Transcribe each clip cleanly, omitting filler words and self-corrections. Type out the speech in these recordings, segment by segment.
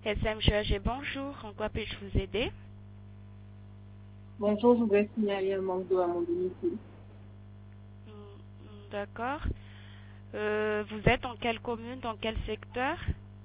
SMGAG, bonjour. En quoi puis-je vous aider? Bonjour, je voudrais signaler un manque d'eau à mon domicile. D'accord. Vous êtes en quelle commune, dans quel secteur?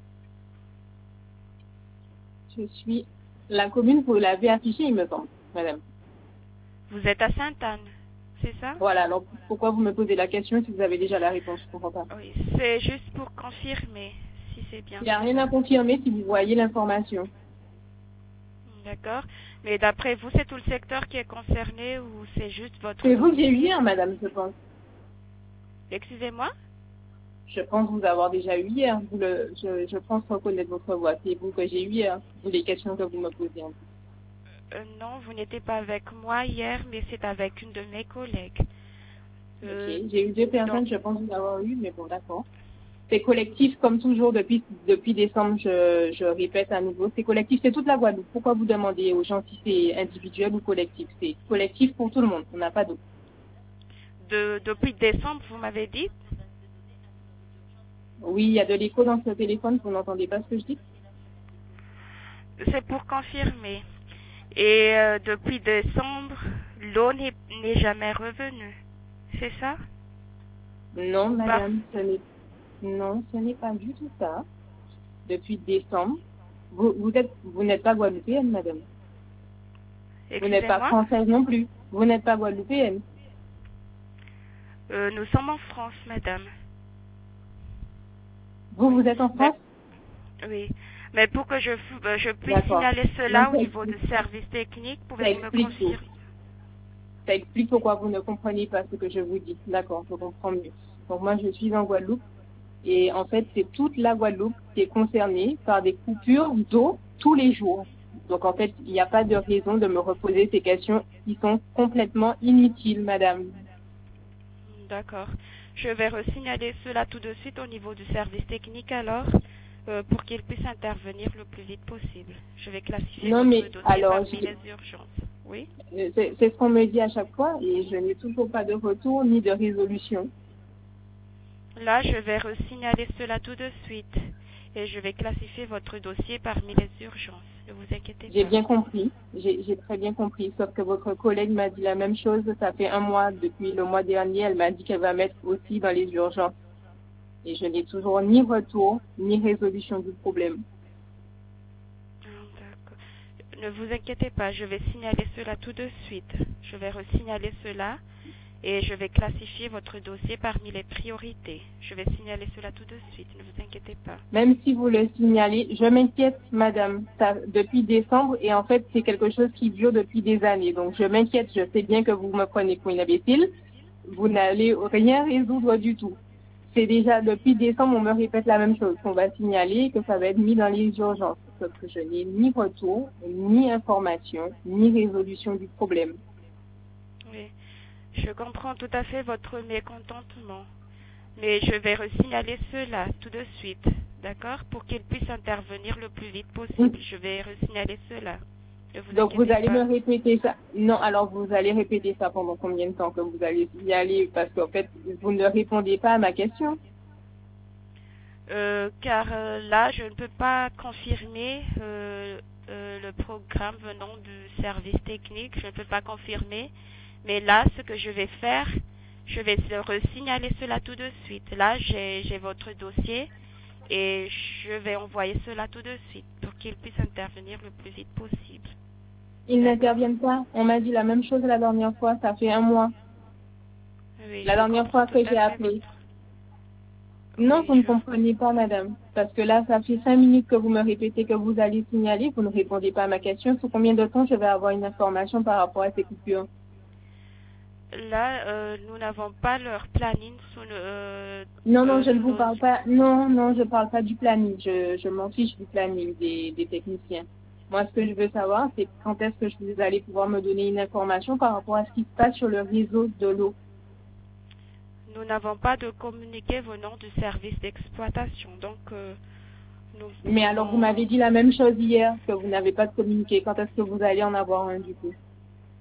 Je suis... La commune, vous l'avez affichée, il me semble, madame. Vous êtes à Sainte-Anne, c'est ça? Voilà, alors pourquoi vous me posez la question si vous avez déjà la réponse? Je comprends pas. Oui, c'est juste pour confirmer si c'est bien Il n'y a rien cela. à confirmer si vous voyez l'information. D'accord. Mais d'après vous, c'est tout le secteur qui est concerné ou c'est juste votre C'est vous que j'ai eu domicile? hier, madame, je pense. Excusez-moi? Je pense vous avoir déjà eu hier. Je pense reconnaître votre voix. C'est vous que j'ai eu hier. Ou les questions que vous me posez. Non, vous n'étiez pas avec moi hier, mais c'est avec une de mes collègues. Ok, j'ai eu deux personnes, Donc, je pense vous avoir eu, mais bon, d'accord. C'est collectif, comme toujours, depuis décembre, je répète à nouveau, c'est collectif, c'est toute la Guadeloupe. Pourquoi vous demandez aux gens si c'est individuel ou collectif? C'est collectif pour tout le monde, on n'a pas d'eau. depuis décembre, vous m'avez dit? Oui, il y a de l'écho dans ce téléphone, vous n'entendez pas ce que je dis? C'est pour confirmer. Et depuis décembre, l'eau n'est jamais revenue. C'est ça? Non, madame, non, ce n'est pas du tout ça. Depuis décembre, vous n'êtes pas guadeloupéenne, madame. Vous n'êtes pas Excusez-moi? française non plus. Vous n'êtes pas guadeloupéenne. Nous sommes en France, madame. Vous êtes en France? Oui. Mais pour que je puisse D'accord. signaler cela Donc, au niveau du service technique, ça pouvez-vous me explique tout. confirmer? Ça explique pourquoi vous ne comprenez pas ce que je vous dis. D'accord, je comprends mieux. Donc moi, je suis en Guadeloupe et en fait, c'est toute la Guadeloupe qui est concernée par des coupures d'eau tous les jours. Donc en fait, il n'y a pas de raison de me reposer ces questions qui sont complètement inutiles, madame. D'accord. Je vais resignaler cela tout de suite au niveau du service technique alors, pour qu'il puisse intervenir le plus vite possible. Je vais classifier Non, votre mais dossier alors, parmi les urgences. Oui? c'est ce qu'on me dit à chaque fois et je n'ai toujours pas de retour ni de résolution. Là, je vais resignaler cela tout de suite et je vais classifier votre dossier parmi les urgences. Ne vous inquiétez J'ai pas. bien compris, j'ai très bien compris, sauf que votre collègue m'a dit la même chose, ça fait un mois, depuis le mois dernier, elle m'a dit qu'elle va mettre aussi dans les urgences. Et je n'ai toujours ni retour, ni résolution du problème. D'accord. Ne vous inquiétez pas, je vais signaler cela tout de suite. Je vais resignaler cela et je vais classifier votre dossier parmi les priorités. Je vais signaler cela tout de suite, ne vous inquiétez pas. Même si vous le signalez, je m'inquiète, madame, ça, depuis décembre, et en fait, c'est quelque chose qui dure depuis des années. Donc, je m'inquiète, je sais bien que vous me prenez pour une imbécile. Vous n'allez rien résoudre du tout. C'est déjà depuis décembre, on me répète la même chose, qu'on va signaler, que ça va être mis dans les urgences. Sauf que je n'ai ni retour, ni information, ni résolution du problème. Oui, je comprends tout à fait votre mécontentement, mais je vais resignaler cela tout de suite, d'accord, pour qu'il puisse intervenir le plus vite possible. Je vais resignaler cela. Ne vous Donc vous inquiétez allez pas. me répéter ça. Non, alors vous allez répéter ça pendant combien de temps que vous allez signaler? Parce qu'en fait, vous ne répondez pas à ma question. Car là, je ne peux pas confirmer le programme venant du service technique. Je ne peux pas confirmer. Mais là, ce que je vais faire, je vais resignaler cela tout de suite. Là, j'ai votre dossier et je vais envoyer cela tout de suite pour qu'il puisse intervenir le plus vite possible. Ils D'accord? n'interviennent pas. On m'a dit la même chose la dernière fois, ça fait un mois. Oui, La je dernière comprends fois tout que à j'ai fait appelé. votre... Non, Oui, vous ne comprenez pas, madame. Parce que là, ça fait 5 minutes que vous me répétez que vous allez signaler, vous ne répondez pas à ma question. Sous combien de temps je vais avoir une information par rapport à ces coupures? Là, nous n'avons pas leur planning Non, je ne sous vous nos parle yeux. pas. Non, je parle pas du planning. Je m'en fiche du planning des techniciens. Moi, ce que je veux savoir, c'est quand est-ce que vous allez pouvoir me donner une information par rapport à ce qui se passe sur le réseau de l'eau. Nous n'avons pas de communiqué venant du service d'exploitation, donc nous Mais alors, vous pouvons... m'avez dit la même chose hier, que vous n'avez pas de communiqué. Quand est-ce que vous allez en avoir un, du coup?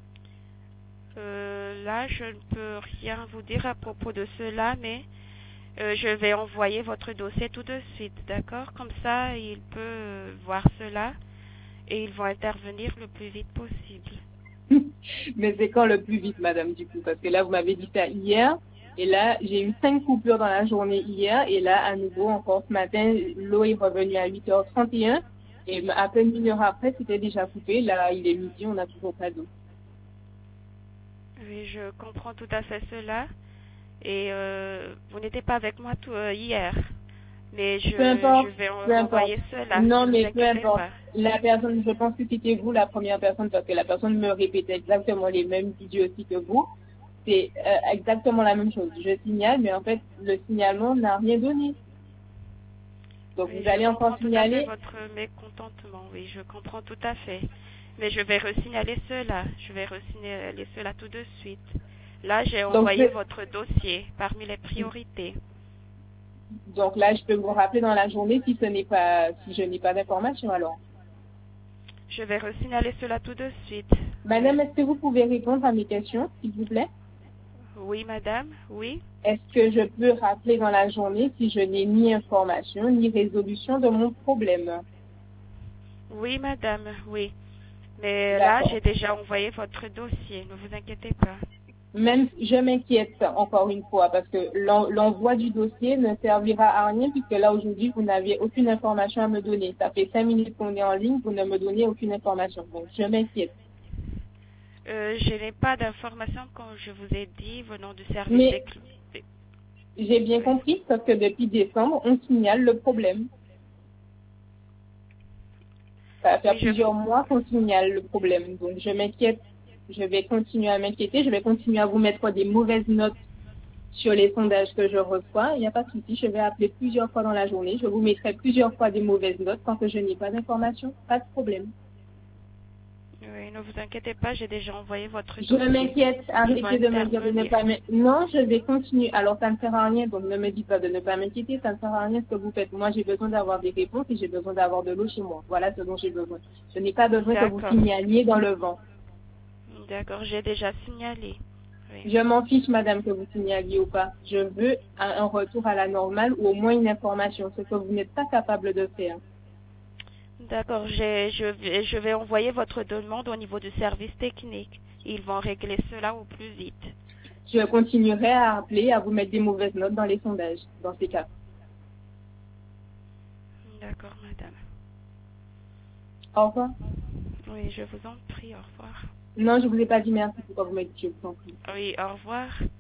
Là, je ne peux rien vous dire à propos de cela, mais Je vais envoyer votre dossier tout de suite, d'accord? Comme ça, il peut voir cela et ils vont intervenir le plus vite possible. Mais c'est quand le plus vite, madame, du coup? Parce que là, vous m'avez dit ça hier. Et là, j'ai eu 5 coupures dans la journée hier. Et là, à nouveau, encore ce matin, l'eau est revenue à 8h31. Et à peine 1 heure après, c'était déjà coupé. Là, il est midi, on n'a toujours pas d'eau. Oui, je comprends tout à fait cela. Et vous n'étiez pas avec moi hier. Mais Peu importe, je vais peu importe. envoyer cela. Non, Ne vous mais peu inquiétez importe. pas. La personne, je pense que c'était vous la première personne parce que la personne me répétait exactement les mêmes idioties que vous. C'est exactement la même chose. Je signale, mais en fait, le signalement n'a rien donné. Donc, Oui, vous je allez encore comprends tout à fait signaler. votre mécontentement. Oui, je comprends tout à fait. Mais je vais resignaler cela. Je vais resignaler cela tout de suite. Là, j'ai Donc, envoyé votre dossier parmi les priorités. donc là, je peux vous rappeler dans la journée si si je n'ai pas d'informations alors. Je vais resignaler cela tout de suite. Oui. Madame, est-ce que vous pouvez répondre à mes questions, s'il vous plaît? Oui, madame. Oui. Est-ce que je peux rappeler dans la journée si je n'ai ni information ni résolution de mon problème? Oui, madame. Oui. Mais là, D'accord. j'ai déjà envoyé votre dossier. Ne vous inquiétez pas. Même, je m'inquiète encore une fois parce que l'envoi du dossier ne servira à rien puisque là aujourd'hui vous n'aviez aucune information à me donner. Ça fait 5 minutes qu'on est en ligne, vous ne me donnez aucune information. Donc je m'inquiète. Je n'ai pas d'informations comme je vous ai dit venant du service Mais des clous. j'ai bien Oui. compris parce que depuis décembre, on signale le problème. Ça va faire Oui, plusieurs mois qu'on signale le problème. Donc je m'inquiète. Je vais continuer à m'inquiéter. Je vais continuer à vous mettre des mauvaises notes sur les sondages que je reçois. Il n'y a pas de souci. Je vais appeler plusieurs fois dans la journée. Je vous mettrai plusieurs fois des mauvaises notes tant que je n'ai pas d'informations. Pas de problème. Oui, ne vous inquiétez pas, j'ai déjà envoyé votre Je dossier. m'inquiète. Ils vont Arrêtez de me dire de ne intervenir. pas m'inquiéter. Non, je vais continuer. Alors ça ne sert à rien. Donc ne me dites pas de ne pas m'inquiéter. Ça ne sert à rien ce que vous faites. Moi, j'ai besoin d'avoir des réponses et j'ai besoin d'avoir de l'eau chez moi. Voilà ce dont j'ai besoin. Je n'ai pas besoin que vous D'accord. signaliez dans le vent. D'accord, j'ai déjà signalé. Oui. Je m'en fiche, madame, que vous signaliez ou pas. Je veux un retour à la normale ou au moins une information, ce que vous n'êtes pas capable de faire. D'accord, je vais envoyer votre demande au niveau du service technique. Ils vont régler cela au plus vite. Je continuerai à appeler, à vous mettre des mauvaises notes dans les sondages, dans ces cas. D'accord, madame. Au revoir. Oui, je vous en prie, au revoir. Non, je vous ai pas dit merci. Pourquoi vous m'avez dit je vous en prie. Oui, au revoir.